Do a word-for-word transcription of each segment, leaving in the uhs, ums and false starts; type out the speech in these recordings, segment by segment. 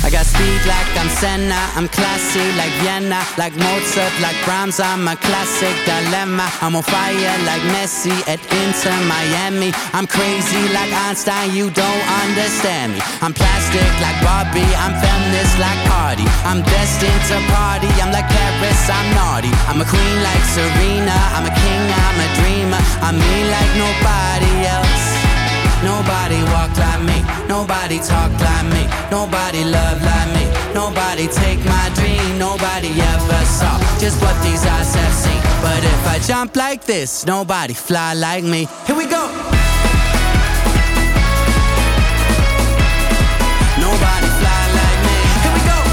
I got speed like I'm Senna, I'm classy like Vienna, like Mozart, like Brahms, I'm a classic dilemma. I'm on fire like Messi at Inter Miami. I'm crazy like Einstein, you don't understand me. I'm plastic like Barbie, I'm feminist like Cardi. I'm destined to party, I'm like Paris, I'm naughty. I'm a queen like Serena, I'm a king, I'm a dreamer. I'm me like nobody else. Nobody walk like me, nobody talk like me, nobody love like me, nobody take my dream, nobody ever saw just what these eyes have seen. But if I jump like this, nobody fly like me. Here we go. Nobody fly like me. Here we go.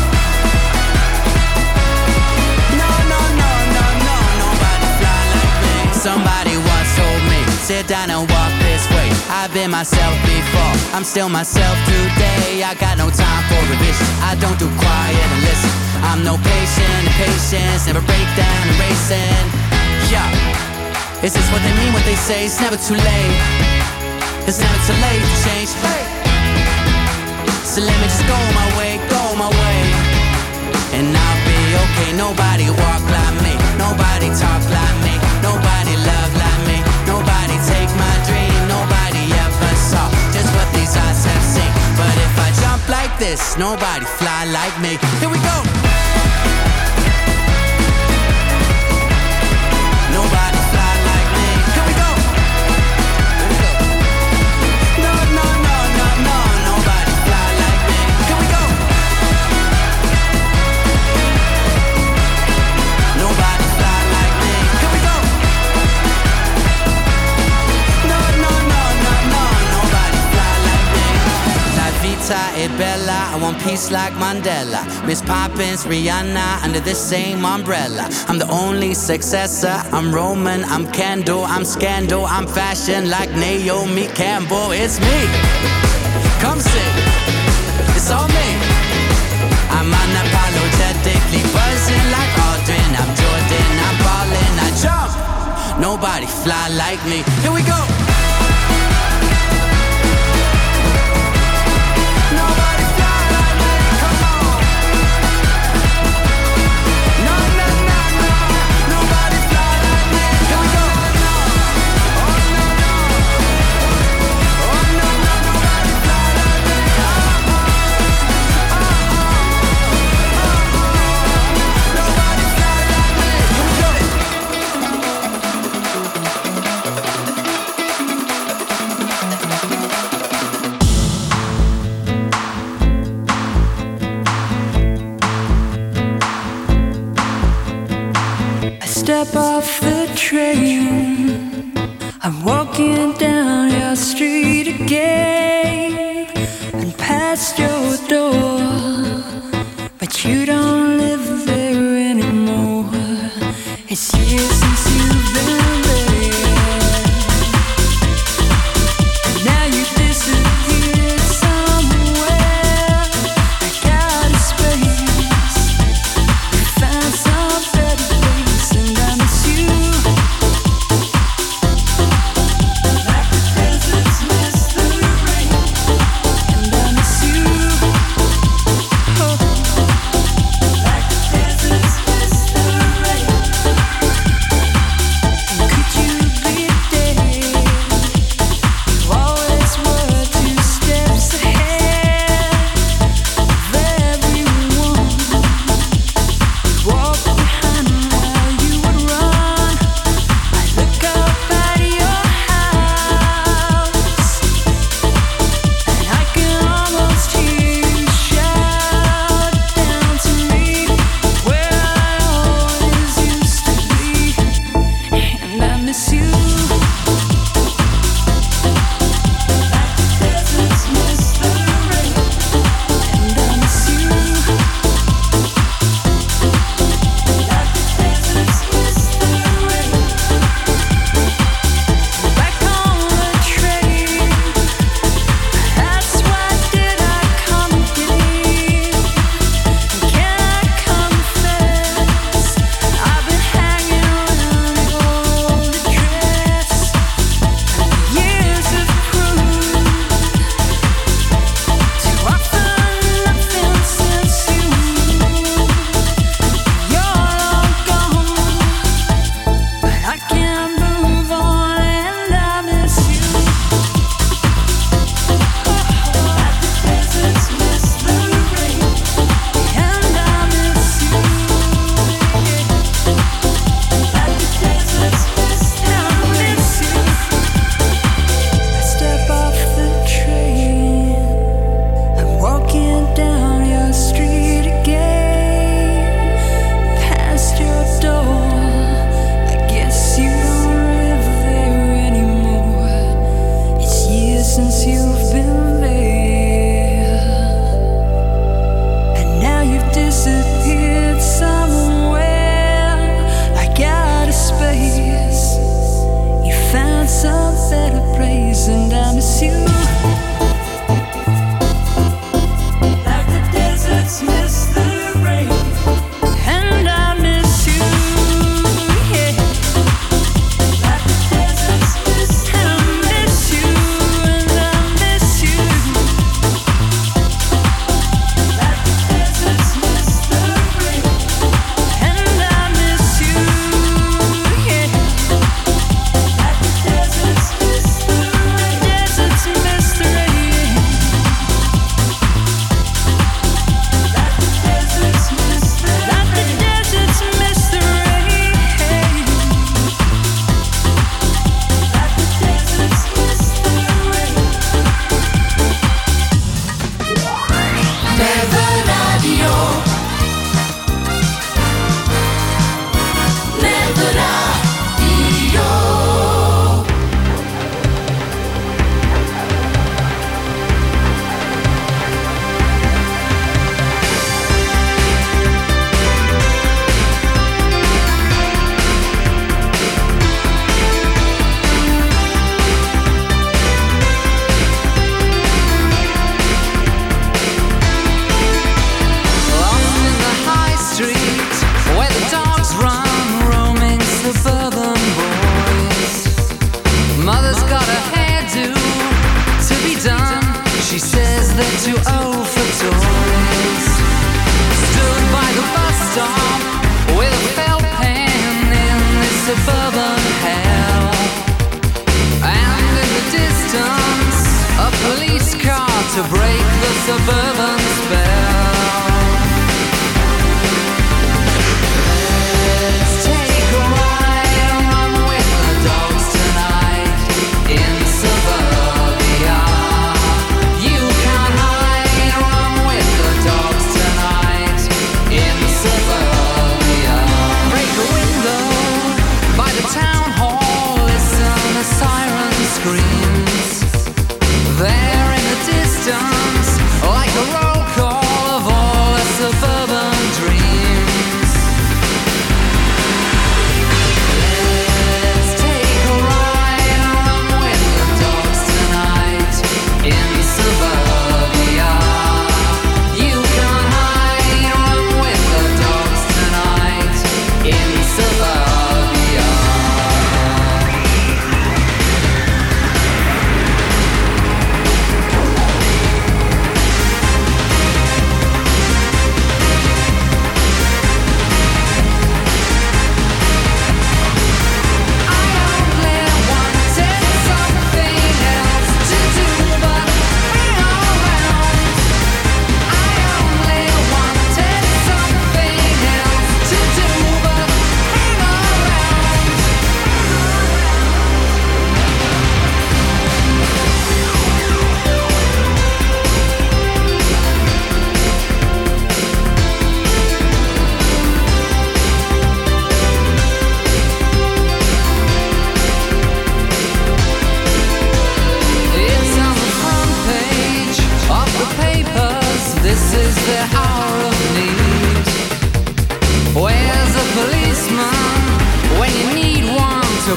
No, no, no, no, no, nobody fly like me. Somebody once told me, sit down and walk this way. I've been myself before, I'm still myself today. I got no time for revision, I don't do quiet and listen. I'm no patient, and patience never break down and racing. Yeah, is this what they mean when they say it's never too late? It's never too late to change. Hey. So let me just go my way, go my way, and I'll be okay. Nobody walk like me, nobody talk like me, nobody love like me, nobody take my dream, nobody ever saw just what these eyes have seen. But if I jump like this, nobody fly like me. Here we go. Nobody fly like me. Here we go. Here we go. No, no, no, no, no, nobody fly like me. Here we go. Nobody fly like me. Here we go. No, no, no, no, no, nobody fly like me. La vita è bella, I want peace like Mandela. Miss Poppins, Rihanna, under the same umbrella. I'm the only successor, I'm Roman, I'm Kendall, I'm Scandal, I'm fashion like Naomi Campbell. It's me, come sing, it's all me. I'm unapologetically buzzing like Aldrin. I'm Jordan, I'm ballin', I jump, nobody fly like me. Here we go. Nobody fly like me, come on. No, no, no, no, nobody fly like me. Here we go. Oh, no, no. Oh, no, no, nobody fly like me. Oh, oh, oh, oh, oh. Nobody fly like me. Here we go. I step off the train, I'm walking down your street again and past your door, but you don't live there anymore. It's years since you've been there, and now you disappeared somewhere. I got a space, found some better place, and I miss you like the deserts miss the rain, and I miss you oh, like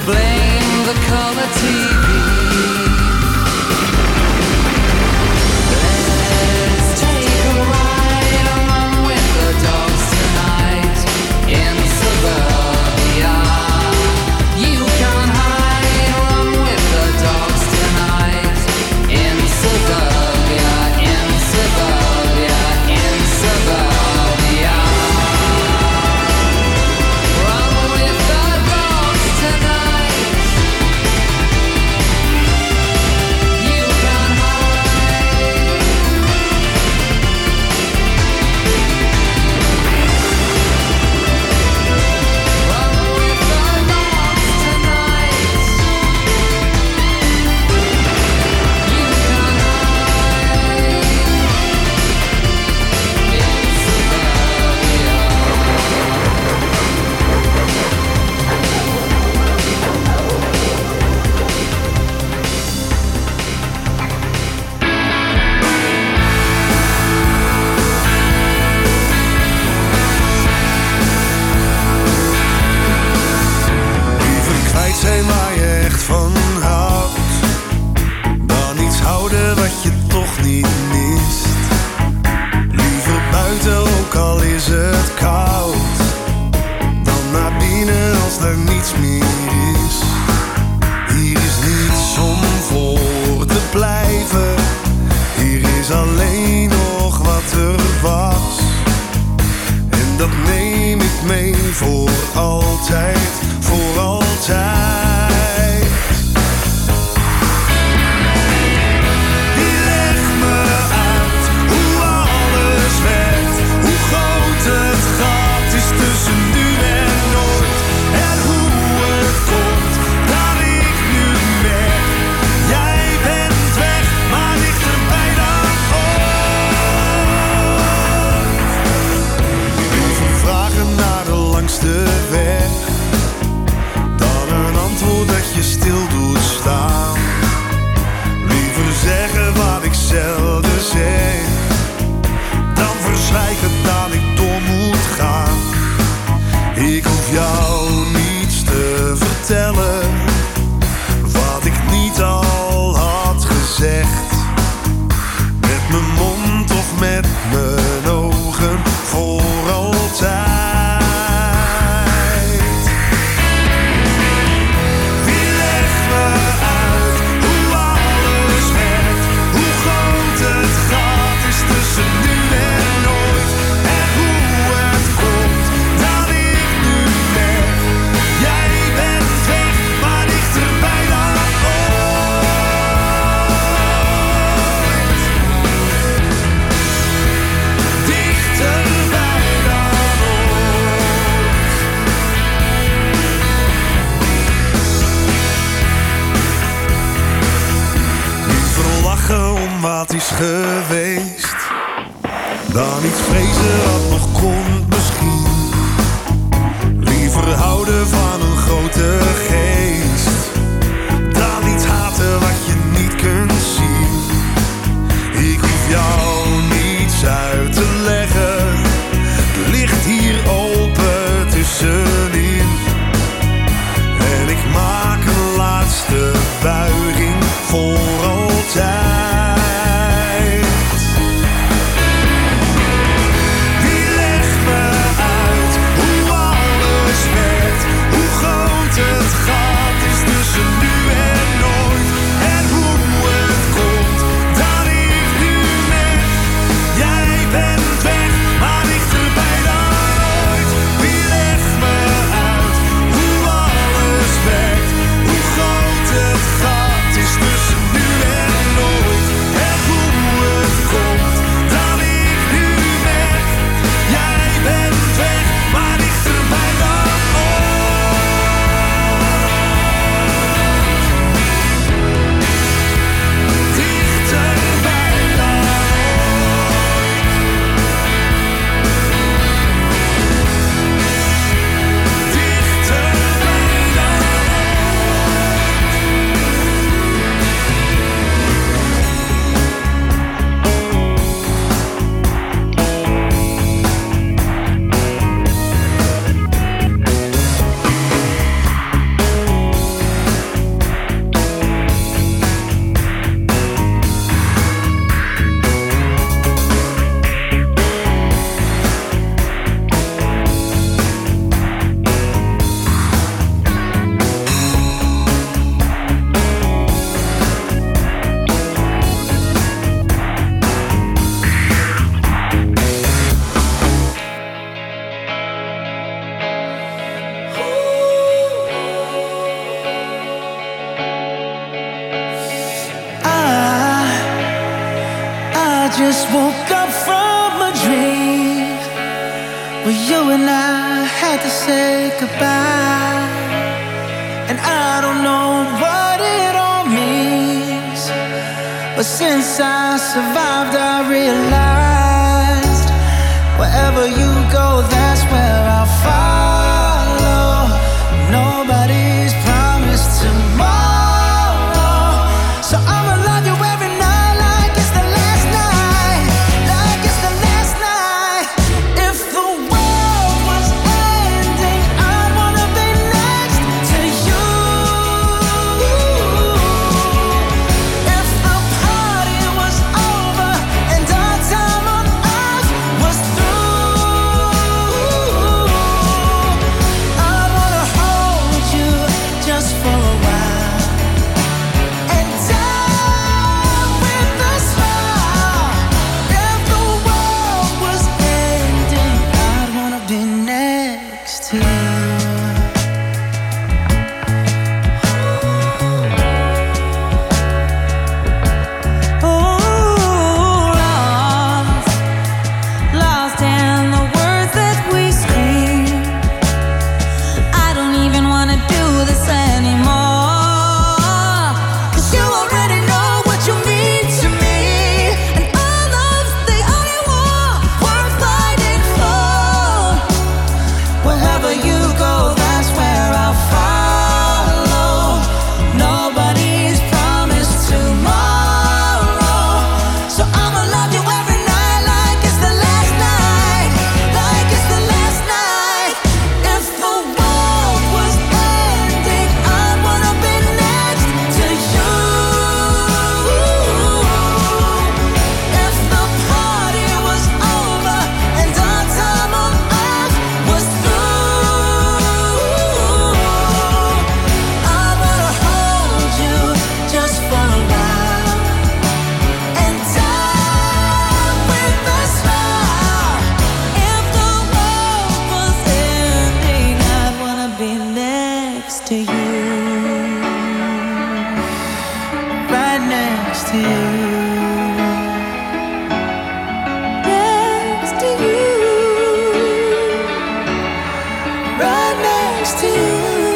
blame the color T V. Let's take a ride along with the dogs tonight in suburbia. You can't hide along with the dogs tonight in suburbia, in suburbia, in suburbia. Run with the dogs tonight. You can't hide. Run with the dogs tonight. You can't hide. In suburbia. Liever kwijt zijn waar je echt van houdt, dan iets houden wat je toch niet mist. Liever buiten, ook al is het koud, dan naar binnen als er niets meer is. Hier is niets om voor te blijven, hier is alleen nog wat er was. En dat neem ik mee voor altijd, voor altijd. Die legt me uit hoe alles werkt, hoe groot het gat is tussen nu en nooit. En hoe het komt dat ik nu merk, jij bent weg, maar dichterbij dan ooit. Liever vragen naar de langste weg, dan een antwoord dat je stil doet staan. Liever zeggen wat ik zelden zeg, dan verzwijgen dat ik door moet gaan. Ik hoef jou niets te vertellen, wat ik niet al had gezegd. Met mijn mond of met mijn ogen, voor altijd. Wie legt me uit hoe alles werkt, hoe groot het gat is tussen nu en nooit. En hoe het komt dat ik nu merk, jij bent weg, maar dichterbij dan ooit. Dichterbij dan ooit. Liever lachen om wat is geweest, dan iets vrezen wat nog komt misschien. Liever houden van een grote geest, dan iets haten wat je niet kunt zien. Ik hoef jou niets uit te leggen, het ligt hier open tussenin. En ik maak een laatste buiging voor altijd. Wie legt me uit hoe alles werkt, hoe groot het gat is tussen nu en nooit. En up from a dream where you and I had to say goodbye. And I don't know what it all means, but since I survived I realized wherever you go, that's where I'll follow. Nobody's promised tomorrow, so I'ma love you every night like it's the last night, like it's the last night. If the world was ending, I'd wanna be next to you. If the party was over and our time on earth was through, I'd wanna hold you just for a while and die with a smile. If the world was ending, I'd wanna be next to you. Ooh, lost, lost in the words that we scream. I don't even wanna do this anymore, 'cause you already know what you mean to me, and our love's the only war worth fighting for. Wherever you go, that's where I'll follow. Nobody's promised tomorrow, so I'ma love you every night like it's the last night, like it's the last night. If the world was ending, I'd wanna be next to you. If the party was over and our time on earth was through, I wanna hold you just for a while and die with a smile. If the world was ending, I'd wanna be next to you, right next to you, next to you, right next to you.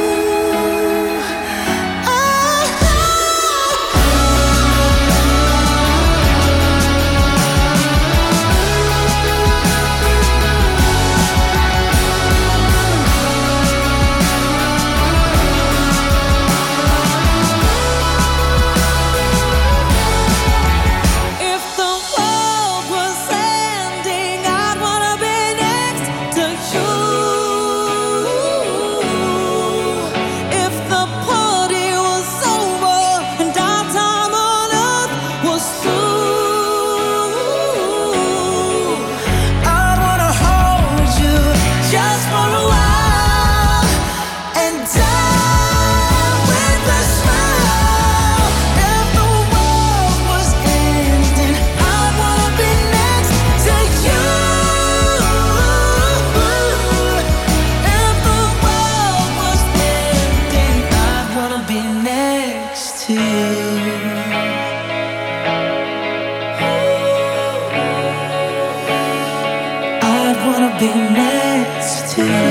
If the world was ending, I'd wanna be next to you. If the party was over and our time on earth was through, I'd wanna hold you just for a while and die with a smile. If the world was ending, I'd wanna be next to you. If the world was ending, I'd wanna be next to you. I'd wanna be next to you.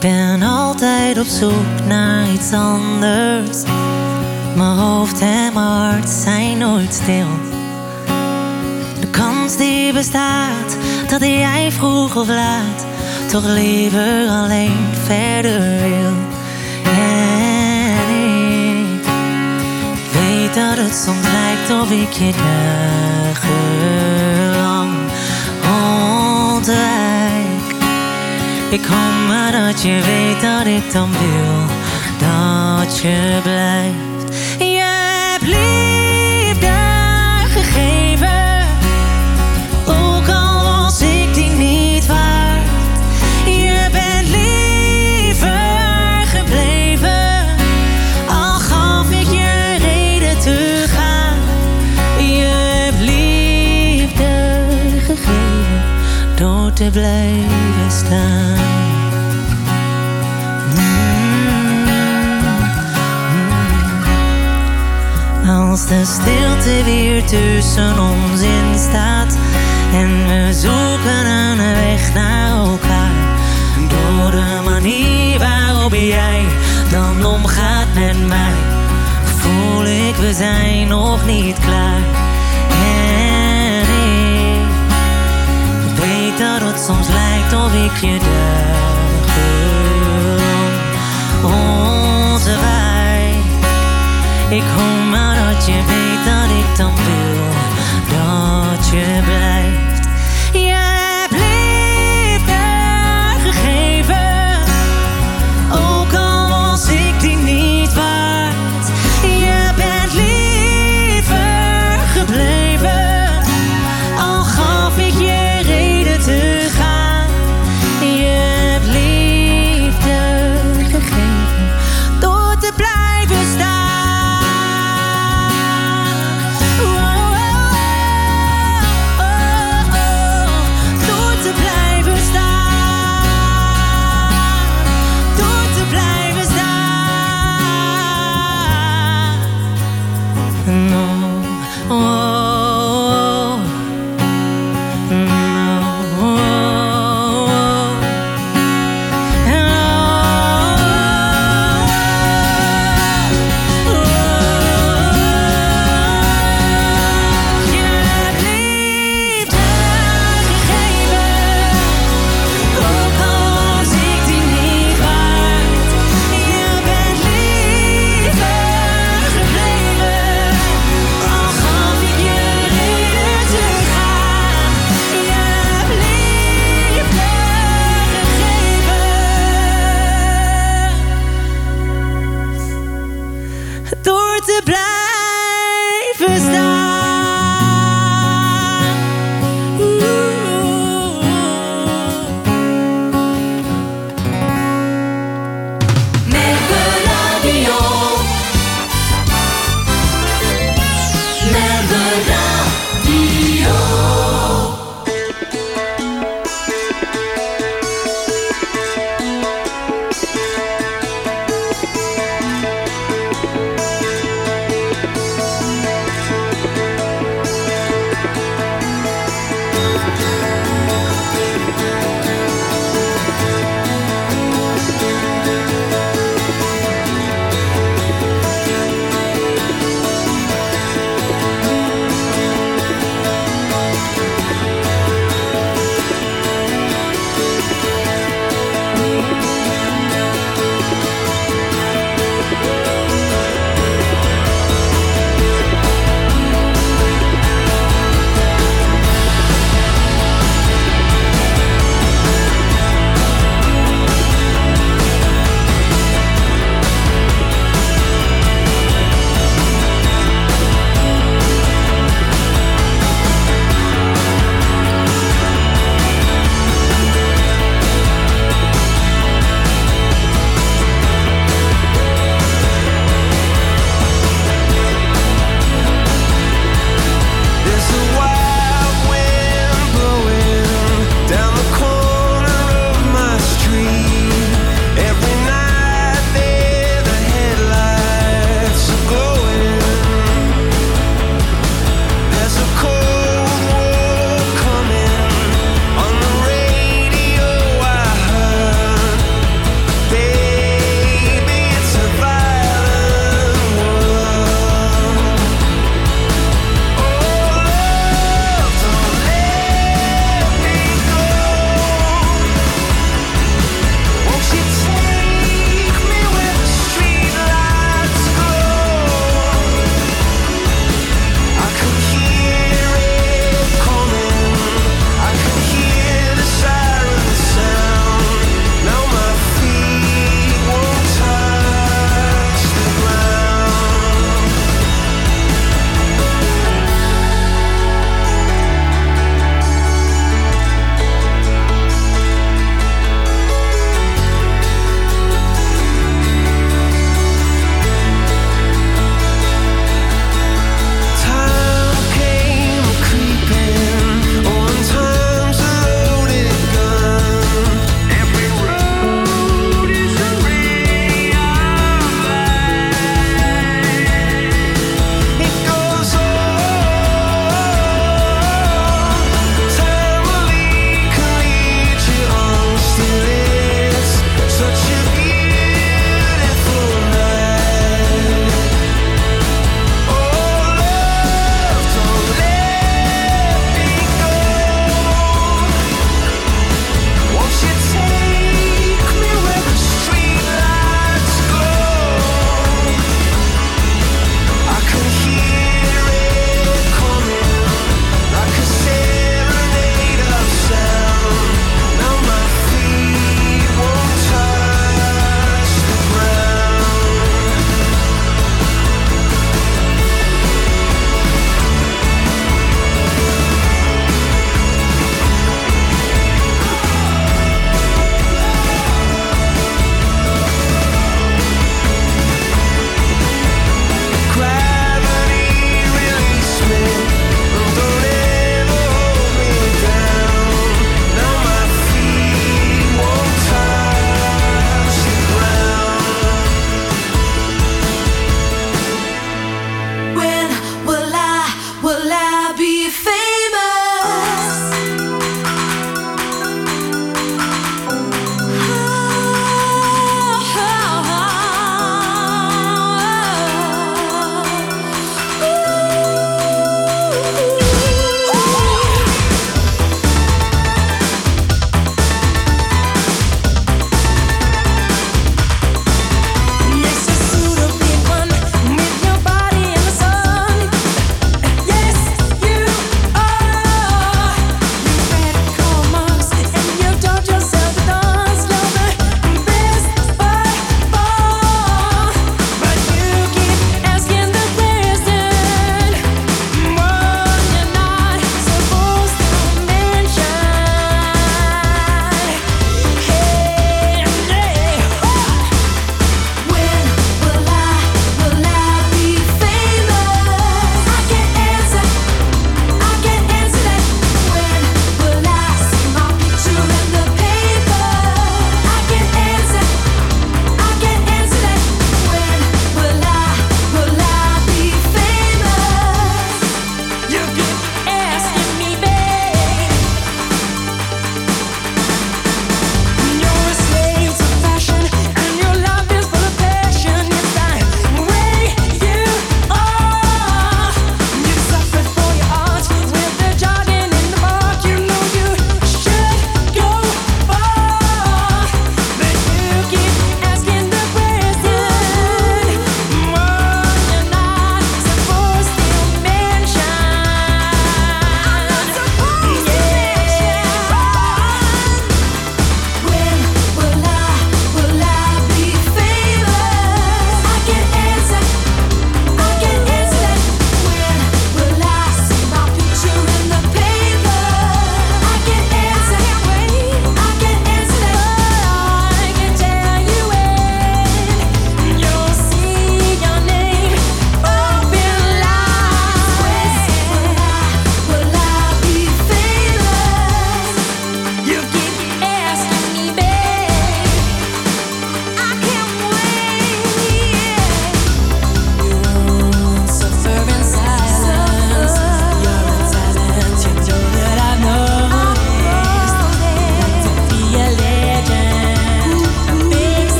ben altijd op zoek naar iets anders. Mijn hoofd en mijn hart zijn nooit stil. De kans die bestaat dat jij vroeg of laat toch liever alleen verder wil. En ik weet dat het soms lijkt of ik je dagenlang ontwijk. Ik hoop maar dat je weet dat ik dan wil dat je blijft. Je hebt liefde gegeven, ook al was ik die niet waard. Je bent liever gebleven, al gaf ik je reden te gaan. Je hebt liefde gegeven, door te blijven staan. Als de stilte weer tussen ons in staat en we zoeken een weg naar elkaar, door de manier waarop jij dan omgaat met mij, voel ik we zijn nog niet klaar. En ik weet dat het soms lijkt of ik je dagenlang ontwijk. Ik hoop maar dat je weet dat ik dan wil dat je blijft. Je hebt liefde gegeven, ook al was ik die niet waard. Je bent liever gebleven, al gaf ik je reden te gaan. Je hebt liefde gegeven, door te blijven staan.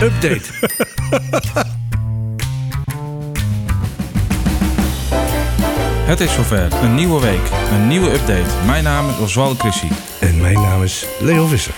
update. Het is zover. Een nieuwe week. Een nieuwe update. Mijn naam is Oswald Chrissy. En mijn naam is Leo Visser.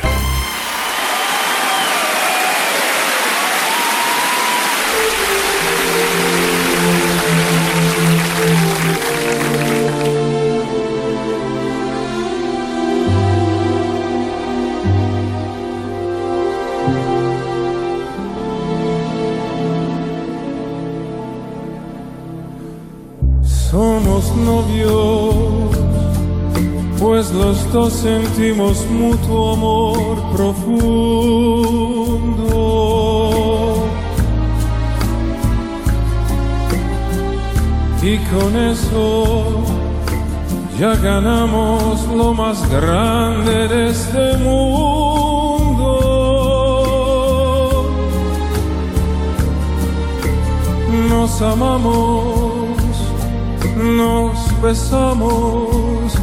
Somos novios, pues los dos sentimos mutuo amor profundo. Y con eso ya ganamos lo más grande de este mundo. Nos amamos, nos besamos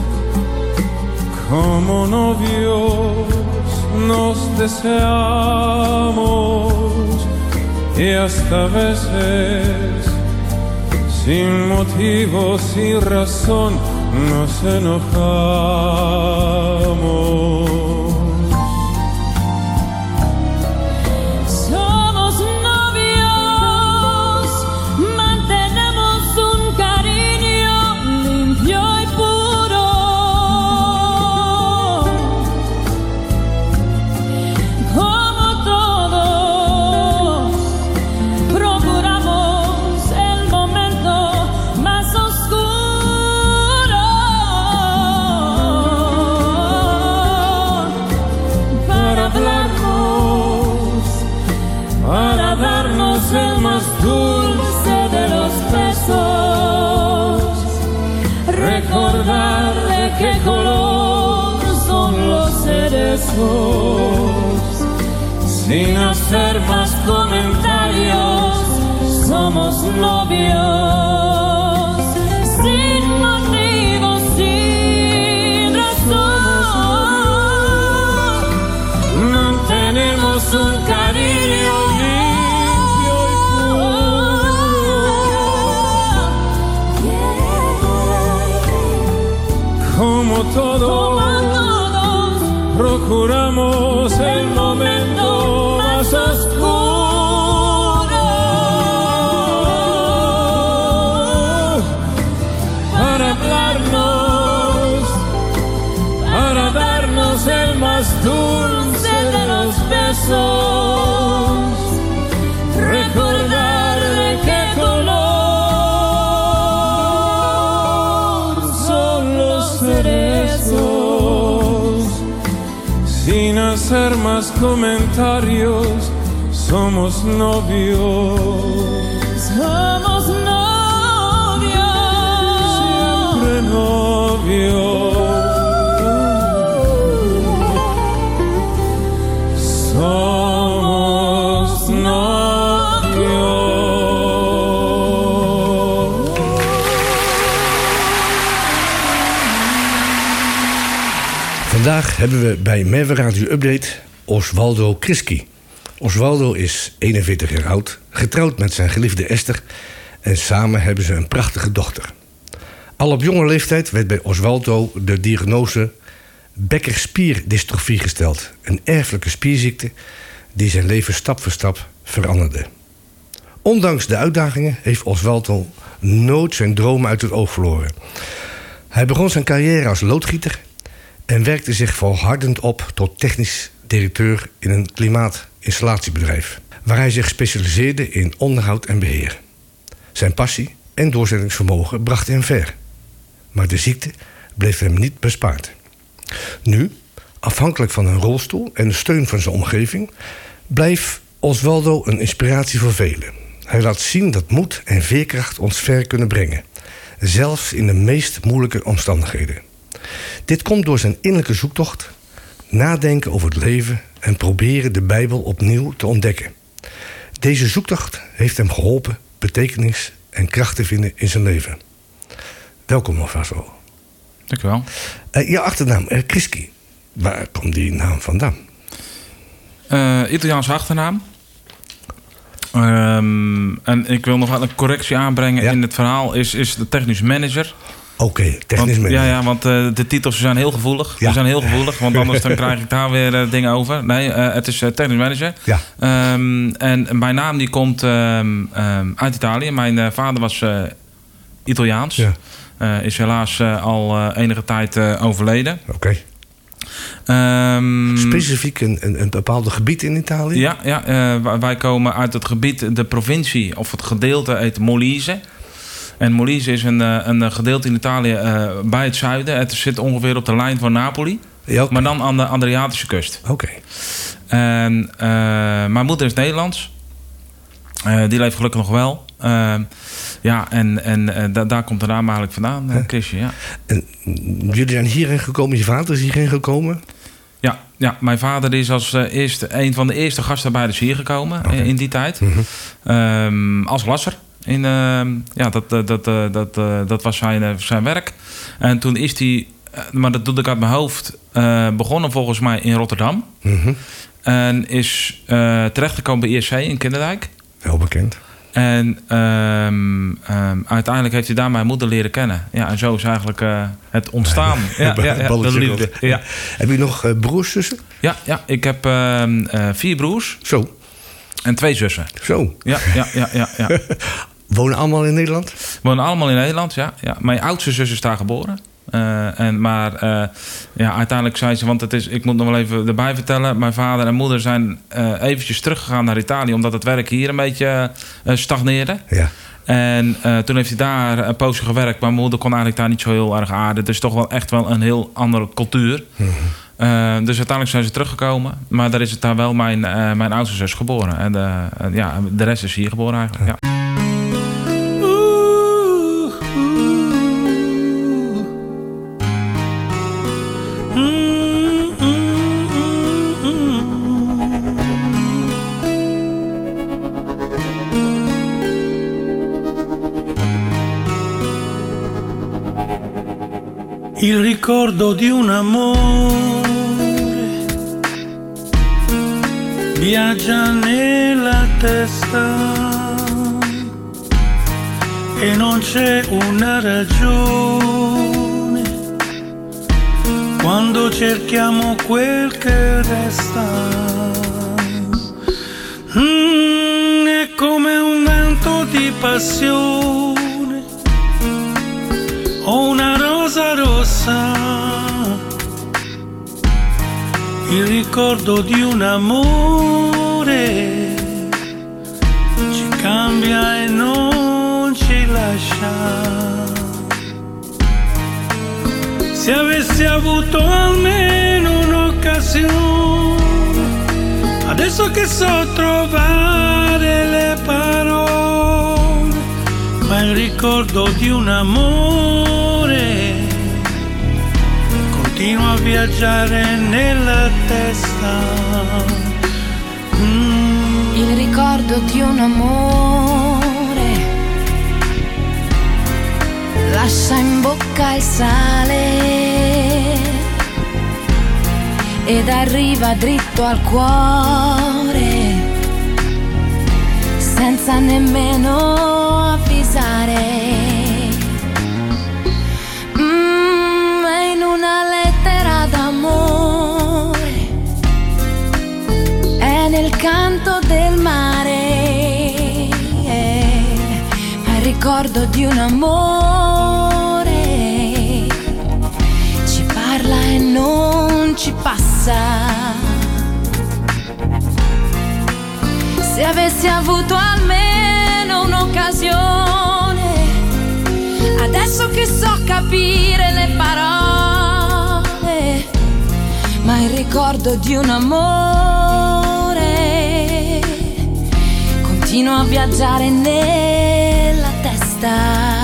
como novios, nos deseamos y hasta veces sin motivo, sin razón nos enojamos. El más dulce de los besos, recordar de qué color son los cerezos, sin hacer más comentarios, somos novios, sin motivo, sin razón, mantenemos un cariño como todos, procuramos el momento más oscuro para hablarnos, para darnos el más dulce de los besos, recordar de qué color cerezos, sin hacer más comentarios, somos novios. Somos novios. Siempre novios. Somos novios. Vandaag hebben we bij Merwe Radio Update Oswaldo Chrissky. Oswaldo is eenenveertig jaar oud, getrouwd met zijn geliefde Esther en samen hebben ze een prachtige dochter. Al op jonge leeftijd werd bij Oswaldo de diagnose Becker-spierdystrofie gesteld, een erfelijke spierziekte die zijn leven stap voor stap veranderde. Ondanks de uitdagingen heeft Oswaldo nooit zijn dromen uit het oog verloren. Hij begon zijn carrière als loodgieter en werkte zich volhardend op tot technisch directeur in een klimaatinstalatiebedrijf, waar hij zich specialiseerde in onderhoud en beheer. Zijn passie en doorzettingsvermogen brachten hem ver, maar de ziekte bleef hem niet bespaard. Nu, afhankelijk van een rolstoel en de steun van zijn omgeving, blijft Oswaldo een inspiratie voor velen. Hij laat zien dat moed en veerkracht ons ver kunnen brengen, zelfs in de meest moeilijke omstandigheden. Dit komt door zijn innerlijke zoektocht, nadenken over het leven en proberen de Bijbel opnieuw te ontdekken. Deze zoektocht heeft hem geholpen betekenis en kracht te vinden in zijn leven. Welkom alvast wel. Dank u wel. Uh, je achternaam, uh, Chrissky. Waar komt die naam vandaan? Uh, Italiaanse achternaam. Um, en ik wil nog wel een correctie aanbrengen Ja. in het verhaal. Is, is de technisch manager. Oké, okay, technisch want, manager. Ja, ja, want uh, de titels zijn heel gevoelig. Ja. Die zijn heel gevoelig, want anders dan krijg ik daar weer uh, dingen over. Nee, uh, het is uh, technisch manager. Ja. Um, en mijn naam die komt um, um, uit Italië. Mijn uh, vader was uh, Italiaans. Ja. Uh, is helaas uh, al uh, enige tijd uh, overleden. Oké. Okay. Um, Specifiek een, een, een bepaald gebied in Italië? Ja, ja uh, wij komen uit het gebied, de provincie of het gedeelte heet Molise. En Molise is een, een gedeelte in Italië uh, bij het zuiden. Het zit ongeveer op de lijn van Napoli. Ja, okay. Maar dan aan de Adriatische kust. Oké. Okay. En uh, mijn moeder is Nederlands. Uh, die leeft gelukkig nog wel. Uh, ja, en, en uh, da- daar komt de naam eigenlijk vandaan, uh, Chrisje, ja. En jullie zijn hierheen gekomen, je vader is hierheen gekomen? Ja, ja, mijn vader is als uh, eerste, een van de eerste gastarbeiders hier gekomen. Okay. in, in die tijd. Mm-hmm. Um, als lasser. In, uh, ja, dat, dat, dat, dat, uh, dat was zijn, uh, zijn werk. En toen is hij, uh, maar dat doe ik uit mijn hoofd, uh, begonnen volgens mij in Rotterdam. Mm-hmm. En is uh, terechtgekomen bij I S C in Kinderdijk. Heel bekend. En um, um, uiteindelijk heeft hij daar mijn moeder leren kennen. Ja, en zo is eigenlijk uh, het ontstaan. Ja, ja, ja, de liefde. Ja. Heb je nog uh, broers, zussen? Ja, ja, ik heb uh, uh, vier broers. Zo. En twee zussen. Zo. Ja, ja, ja, ja. ja. Wonen allemaal in Nederland? Wonen allemaal in Nederland, ja. ja. Mijn oudste zus is daar geboren. Uh, en, maar uh, ja, uiteindelijk zei ze, want het is, ik moet nog wel even erbij vertellen. Mijn vader en moeder zijn uh, eventjes teruggegaan naar Italië, omdat het werk hier een beetje uh, stagneerde. Ja. En uh, toen heeft hij daar een poosje gewerkt. Maar mijn moeder kon eigenlijk daar niet zo heel erg aarden. Het is toch wel echt wel een heel andere cultuur. Mm-hmm. Uh, dus uiteindelijk zijn ze teruggekomen. Maar daar is het daar wel mijn, uh, mijn oudste zus geboren. En de, uh, ja, de rest is hier geboren eigenlijk, ja. Il ricordo di un amore viaggia nella testa e non c'è una ragione quando cerchiamo quel che resta. Mm, è come un vento di passione o una rosa rossa, il ricordo di un amore ci cambia e non ci lascia. Se avessi avuto almeno un'occasione, adesso che so trovare le parole, ma il ricordo di un amore continua a viaggiare nella testa. Mm. Il ricordo di un amore lascia in bocca il sale ed arriva dritto al cuore senza nemmeno avvisare. Mm, è in una lettera d'amore, è nel canto del mare, ma il ricordo di un amore ci parla e non ci passa. Se avessi avuto almeno un'occasione, adesso che so capire le parole, ma il ricordo di un amore continua a viaggiare nella testa.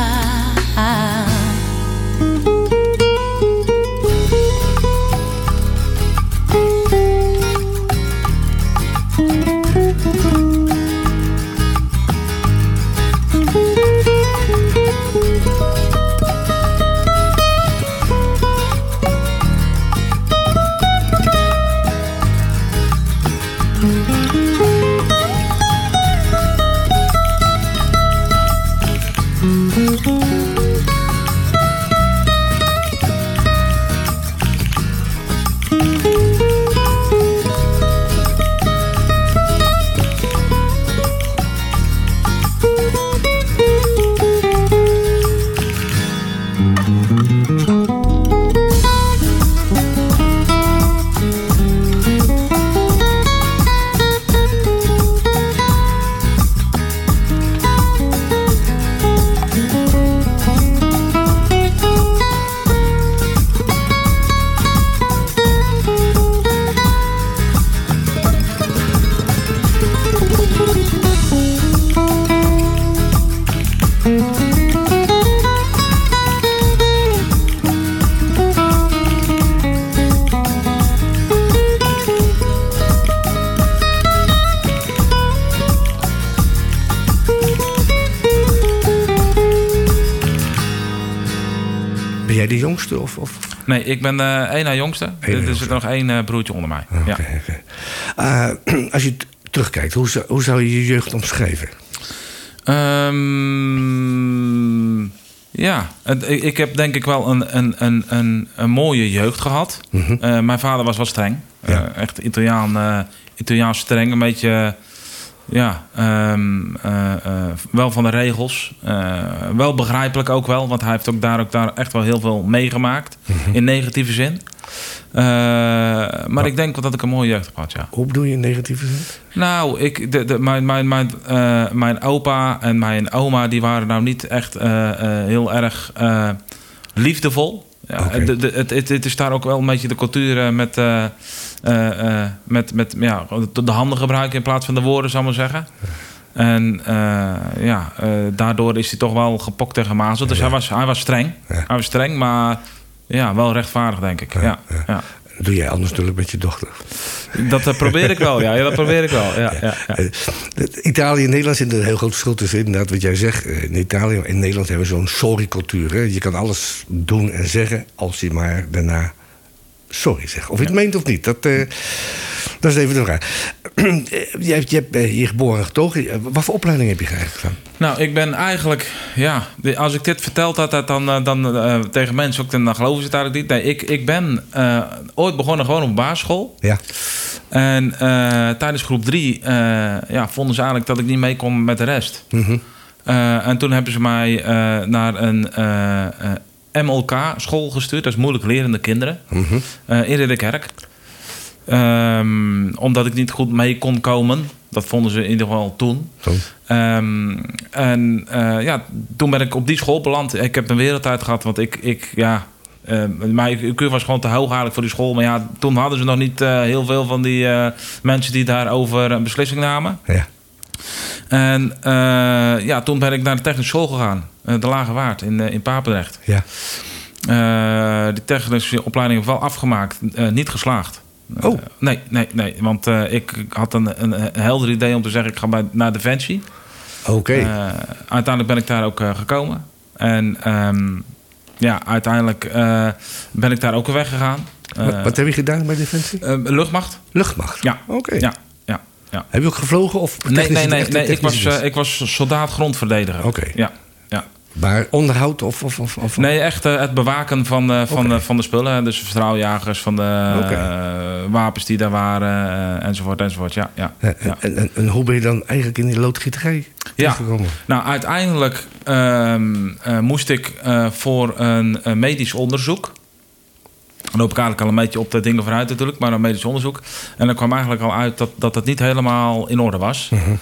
jij de jongste? Of, of? Nee, ik ben uh, één na jongste. Eén er, er zit er nog één uh, broertje onder mij. Okay, ja. okay. Uh, als je t- terugkijkt, hoe zou, hoe zou je je jeugd omschrijven? Um, ja, het, ik heb denk ik wel een, een, een, een, een mooie jeugd gehad. Mm-hmm. Uh, mijn vader was wel streng. Ja. Uh, echt Italiaan, uh, Italiaans streng. Een beetje... Ja, um, uh, uh, wel van de regels. Uh, wel begrijpelijk ook wel, want hij heeft ook daar, ook daar echt wel heel veel meegemaakt. Mm-hmm. In negatieve zin. Uh, maar oh. ik denk wel dat ik een mooie jeugd heb gehad, ja. Hoe bedoel je in negatieve zin? Nou, ik, de, de, mijn, mijn, mijn, uh, mijn opa en mijn oma, die waren nou niet echt uh, uh, heel erg uh, liefdevol. Ja, okay. de, de, het, het, het is daar ook wel een beetje de cultuur uh, met, uh, uh, uh, met, met ja, de handen gebruiken in plaats van de woorden, zou ik maar zeggen. En uh, ja, uh, daardoor is hij toch wel gepokt en gemazeld. Dus ja. hij, was, hij was streng. Ja. Hij was streng, maar ja, wel rechtvaardig, denk ik. Ja, ja, ja. Dat doe jij anders natuurlijk met je dochter. Dat uh, probeer ik wel, ja. ja. Dat probeer ik wel, ja. ja, ja. Uh, Italië en Nederland zit er een heel groot verschil tussen. Inderdaad, wat jij zegt. In Italië en Nederland hebben we zo'n sorry-cultuur. Hè? Je kan alles doen en zeggen als je maar daarna sorry zegt. Of je het ja. meent of niet. Dat, uh, dat is even de vraag. je hebt, je hebt hier geboren en getogen. Wat voor opleiding heb je eigenlijk gedaan? Nou, ik ben eigenlijk... Ja, als ik dit verteld had, dan, dan uh, tegen mensen ook, dan geloven ze het eigenlijk niet. Nee, ik, ik ben uh, ooit begonnen gewoon op basisschool. Ja. En uh, tijdens groep drie uh, ja, vonden ze eigenlijk dat ik niet mee kon met de rest. Mm-hmm. Uh, en toen hebben ze mij uh, naar een uh, uh, M L K-school gestuurd. Dat is moeilijk lerende kinderen. Mm-hmm. Uh, in Ridderkerk. Um, omdat ik niet goed mee kon komen. Dat vonden ze in ieder geval toen. Um, en uh, ja, toen ben ik op die school beland. Ik heb een wereldtijd gehad, want ik... ik ja, uh, mijn I Q was gewoon te hoog eigenlijk voor die school. Maar ja, toen hadden ze nog niet uh, heel veel van die uh, mensen die daarover een beslissing namen. Ja. En uh, ja, toen ben ik naar de technische school gegaan. Uh, de Lage Waard in, uh, in Papendrecht. Ja. Uh, die technische opleiding heb ik wel afgemaakt. Uh, niet geslaagd. Oh. Uh, nee, nee, nee. Want uh, ik had een, een, een helder idee om te zeggen... ik ga bij, naar Defensie. Oké. Okay. Uh, uiteindelijk ben ik daar ook uh, gekomen. En um, ja, uiteindelijk uh, ben ik daar ook weer weggegaan. Uh, wat, wat heb je gedaan bij Defensie? Uh, luchtmacht. Luchtmacht? Ja. Oké. Okay. Ja, ja, ja. Heb je ook gevlogen? Of nee, nee, nee. nee ik, was, uh, ik was soldaat grondverdediger. Oké. Okay. Ja, ja. Maar onderhoud of... of, of, of? Nee, echt uh, het bewaken van, uh, van, okay. uh, van de spullen. Dus straaljagers, van de okay. uh, wapens die daar waren, uh, enzovoort, enzovoort. Ja, ja, ja, ja. En, en, en hoe ben je dan eigenlijk in die loodgieterij terechtgekomen? Ja, nou uiteindelijk uh, uh, moest ik uh, voor een uh, medisch onderzoek... Dan loop ik eigenlijk al een beetje op de dingen vooruit natuurlijk, maar een medisch onderzoek. En dan kwam eigenlijk al uit dat, dat het niet helemaal in orde was. Uh-huh.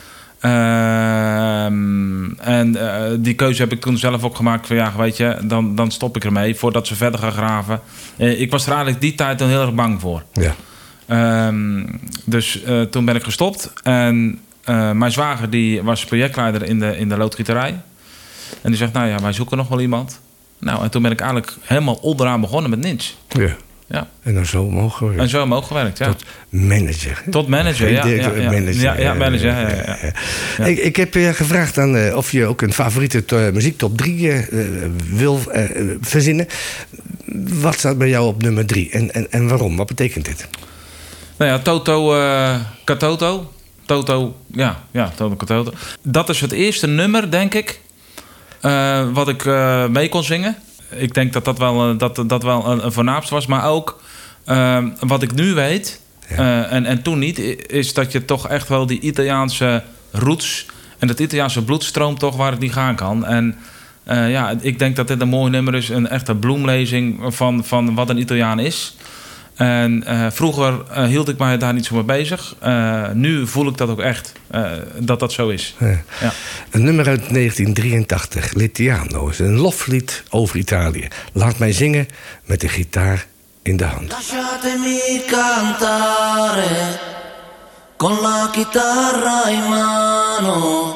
Uh, en uh, die keuze heb ik toen zelf ook gemaakt van ja, weet je, dan, dan stop ik ermee voordat ze verder gaan graven. Uh, ik was er eigenlijk die tijd dan heel erg bang voor. Ja. Uh, dus uh, toen ben ik gestopt. En uh, mijn zwager die was projectleider in de, in de loodgieterij. En die zegt, nou ja, wij zoeken nog wel iemand. Nou, en toen ben ik eigenlijk helemaal onderaan begonnen met niets. Ja. Ja. En dan zo omhoog gewerkt. En zo omhoog gewerkt, ja. Tot manager. Hè? Tot manager, ja. Ja, ja, manager, ja, ja, manager, ja. ja, ja, ja. ja. Ik, ik heb je gevraagd aan, uh, of je ook een favoriete to- muziektop drie uh, wil uh, verzinnen. Wat staat bij jou op nummer drie? En, en, en waarom? Wat betekent dit? Nou ja, Toto uh, Katoto. Toto, ja, ja, Toto Katoto. Dat is het eerste nummer, denk ik, uh, wat ik uh, mee kon zingen. Ik denk dat dat wel, dat, dat wel een, een voornaamste was. Maar ook uh, wat ik nu weet, ja. uh, en, en toen niet... is dat je toch echt wel die Italiaanse roots... en dat Italiaanse bloed stroomt toch waar het niet gaan kan. En uh, ja, ik denk dat dit een mooi nummer is. Een echte bloemlezing van, van wat een Italiaan is. En uh, vroeger uh, hield ik mij daar niet zo mee bezig. Uh, nu voel ik dat ook echt, uh, dat dat zo is. Ja. Ja. Een nummer uit negentien drieëntachtig, L'Italiano. Is een loflied over Italië. Laat mij zingen met de gitaar in de hand. Lasciatemi cantare con la chitarra in mano.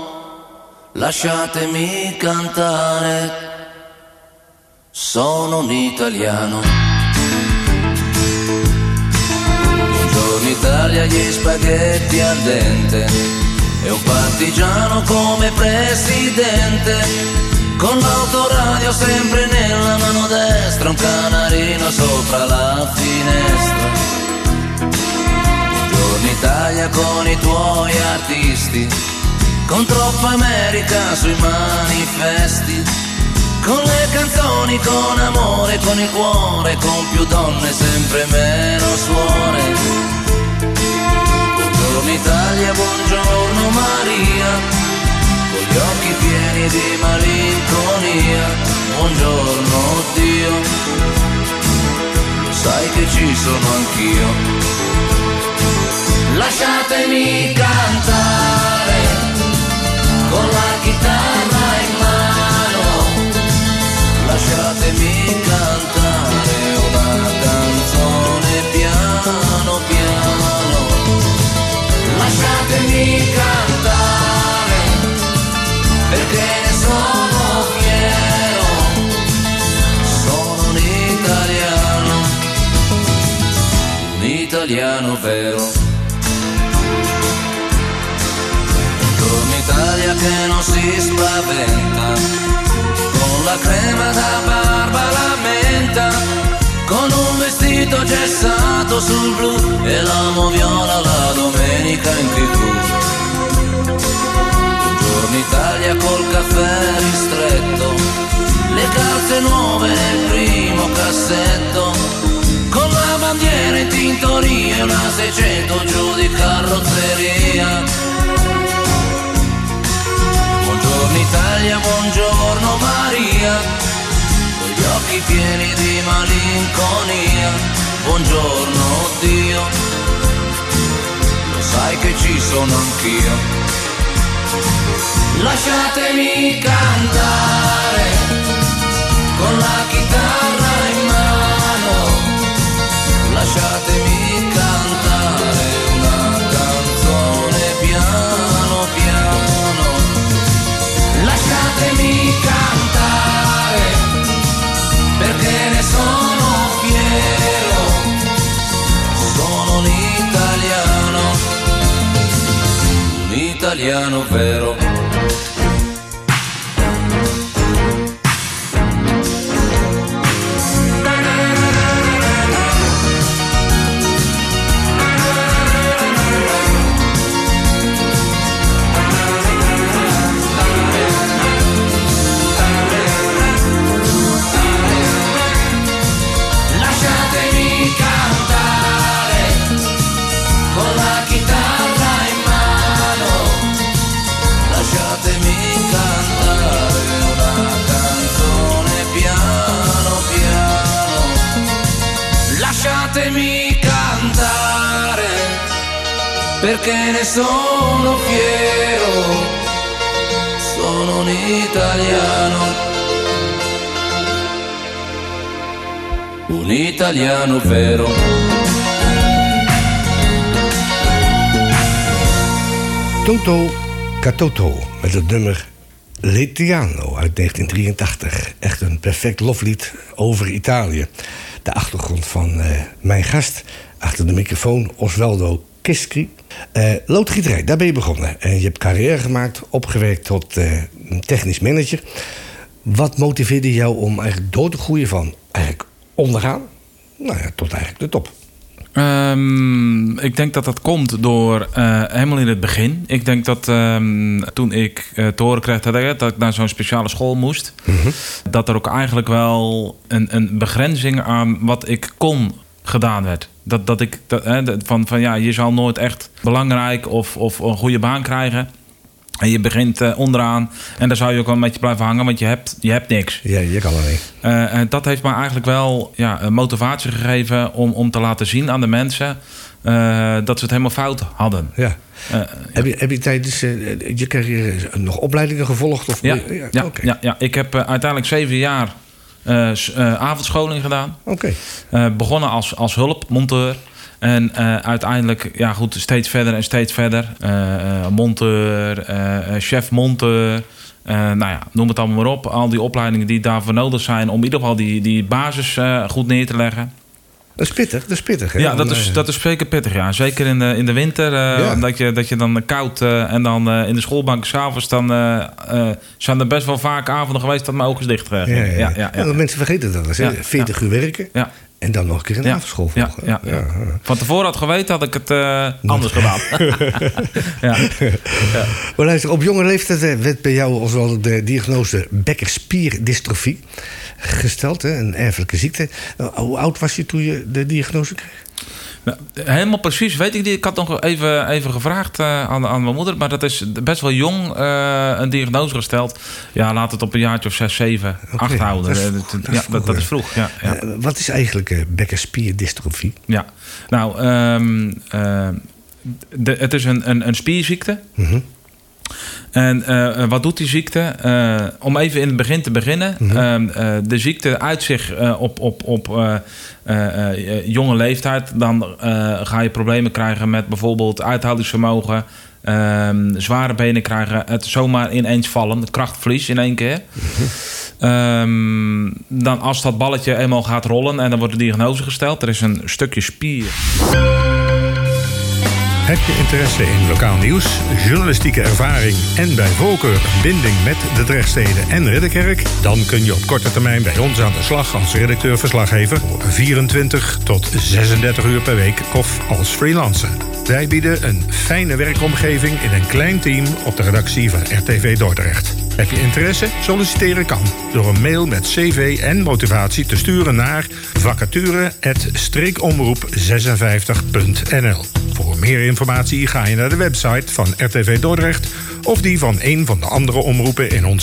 Lasciatemi cantare, sono un italiano. In Italia gli spaghetti al dente e un partigiano come presidente. con l'autoradio sempre nella mano destra, un canarino sopra la finestra. Buongiorno Italia con i tuoi artisti, con troppa America sui manifesti, con le canzoni, con amore, con il cuore, con più donne, sempre meno suore. Buongiorno Italia, buongiorno Maria, con gli occhi pieni di malinconia. Buongiorno Dio, lo sai che ci sono anch'io. Lasciatemi cantare con la chitarra in mano, lasciatemi cantare una canzone piano piano, lasciatemi cantare perché ne sono fiero, sono un italiano, un italiano vero. Un'Italia che non si spaventa, con la crema da barba la menta, con un vestito gessato sul blu e l'amo viola la domenica in tivù. Buongiorno Italia col caffè ristretto, le calze nuove nel primo cassetto, con la bandiera in tintoria e una seicento giù di carrozzeria. Buongiorno Italia, buongiorno Maria, con gli occhi pieni di malinconia. Buongiorno Dio, lo sai che ci sono anch'io. Lasciatemi cantare con la chitarra in mano, lasciatemi cantare una canzone piano piano, lasciatemi cantare perché ne sono fiero, sono un italiano, un italiano vero. Lasciatemi cantare perché ne sono fiero, sono un italiano, un italiano vero. Toto Catoto met het nummer L'Italiano uit negentien drieëntachtig. Echt een perfect loflied over Italië. De achtergrond van uh, mijn gast achter de microfoon, Osvaldo Kiskri. Uh, loodgieterij, daar ben je begonnen. En je hebt carrière gemaakt, opgewerkt tot uh, technisch manager. Wat motiveerde jou om eigenlijk door te groeien van eigenlijk onderaan, nou ja, tot eigenlijk de top? Um, ik denk dat dat komt door uh, helemaal in het begin. Ik denk dat um, toen ik uh, te horen kreeg dat ik, dat ik naar zo'n speciale school moest, mm-hmm. dat er ook eigenlijk wel een, een begrenzing aan wat ik kon gedaan werd. Dat, dat ik dat, hè, van, van ja, je zal nooit echt belangrijk of, of een goede baan krijgen. En je begint uh, onderaan en daar zou je ook wel een beetje blijven hangen, want je hebt, je hebt niks. Ja, je kan er niet. Uh, en dat heeft me eigenlijk wel ja, een motivatie gegeven om, om te laten zien aan de mensen uh, dat ze het helemaal fout hadden. Ja. Uh, heb, je, heb je tijdens uh, je carrière nog opleidingen gevolgd? Of ja, ja, ja, okay. ja, ja, ik heb uh, uiteindelijk zeven jaar uh, uh, avondscholing gedaan. Okay. Uh, begonnen als, als hulpmonteur. En uh, uiteindelijk, ja goed, steeds verder en steeds verder. Uh, uh, monteur, uh, chef monteur. Uh, nou ja, noem het allemaal maar op. Al die opleidingen die daarvoor nodig zijn om in ieder geval die, die basis uh, goed neer te leggen. Dat is pittig, dat is pittig. Hè? Ja, dat is, dat is zeker pittig. Ja. Zeker in de, in de winter. Uh, ja. dat, je, dat je dan koud uh, en dan uh, in de schoolbank s'avonds... dan uh, uh, zijn er best wel vaak avonden geweest dat mijn ogen dicht gingen. Ja, ja, ja. ja, ja, ja. Ja, mensen vergeten dat eens. Ja, veertig ja. uur werken ja. en dan nog een keer een ja. avondschool volgen. Ja, ja, ja. Ja. Van tevoren had geweten, had ik het uh, anders gedaan. ja. Ja. Maar luister, op jonge leeftijd werd bij jou als wel de diagnose bekkenspierdystrofie gesteld, hè, een erfelijke ziekte. Hoe oud was je toen je de diagnose kreeg? Nou, helemaal precies weet ik niet. Ik had nog even, even gevraagd uh, aan, aan mijn moeder, maar dat is best wel jong uh, een diagnose gesteld. Ja, laat het op een jaartje of zes, zeven, okay, acht houden. Dat is, dat, dat, ja, dat, dat is vroeg. Ja, ja. Uh, wat is eigenlijk uh, bekkenspierdystrofie? Ja, nou, um, uh, de, het is een, een, een spierziekte. Mm-hmm. En uh, wat doet die ziekte? Uh, om even in het begin te beginnen. Mm-hmm. Uh, uh, de ziekte uit zich uh, op, op, op uh, uh, uh, jonge leeftijd. Dan uh, ga je problemen krijgen met bijvoorbeeld uithoudingsvermogen. Uh, zware benen krijgen. Het zomaar ineens vallen. Het krachtverlies in één keer. Mm-hmm. Um, dan als dat balletje eenmaal gaat rollen en dan wordt de diagnose gesteld. Er is een stukje spier. Heb je interesse in lokaal nieuws, journalistieke ervaring en bij voorkeur een binding met de Drechtsteden en Ridderkerk? Dan kun je op korte termijn bij ons aan de slag als redacteur-verslaggever voor vierentwintig tot zesendertig uur per week of als freelancer. Wij bieden een fijne werkomgeving in een klein team op de redactie van R T V Dordrecht. Heb je interesse? Solliciteren kan door een mail met cv en motivatie te sturen naar vacature apenstaartje streekomroep zesenvijftig punt n l. Voor meer informatie ga je naar de website van R T V Dordrecht of die van een van de andere omroepen in ons